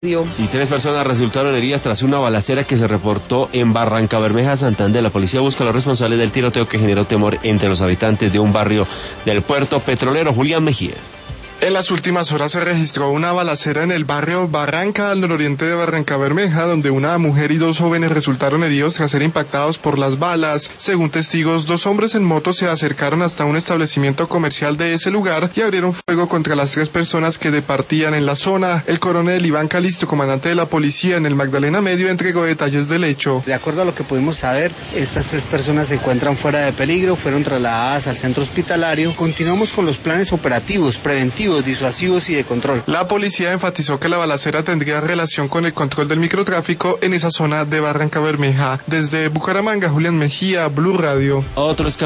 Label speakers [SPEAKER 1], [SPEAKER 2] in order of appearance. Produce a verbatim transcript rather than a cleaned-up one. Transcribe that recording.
[SPEAKER 1] Y tres personas resultaron heridas tras una balacera que se reportó en Barrancabermeja, Santander. La policía busca a los responsables del tiroteo que generó temor entre los habitantes de un barrio del puerto petrolero. Julián Mejía.
[SPEAKER 2] En las últimas horas se registró una balacera en el barrio Barranca, al nororiente de Barrancabermeja, donde una mujer y dos jóvenes resultaron heridos tras ser impactados por las balas. Según testigos, dos hombres en moto se acercaron hasta un establecimiento comercial de ese lugar y abrieron fuego contra las tres personas que departían en la zona. El coronel Iván Calisto, comandante de la policía en el Magdalena Medio, entregó detalles del hecho.
[SPEAKER 3] De acuerdo a lo que pudimos saber, estas tres personas se encuentran fuera de peligro, fueron trasladadas al centro hospitalario. Continuamos con los planes operativos, preventivos, disuasivos y de control.
[SPEAKER 2] La policía enfatizó que la balacera tendría relación con el control del microtráfico en esa zona de Barrancabermeja. Desde Bucaramanga, Julián Mejía, Blue Radio.
[SPEAKER 1] Otros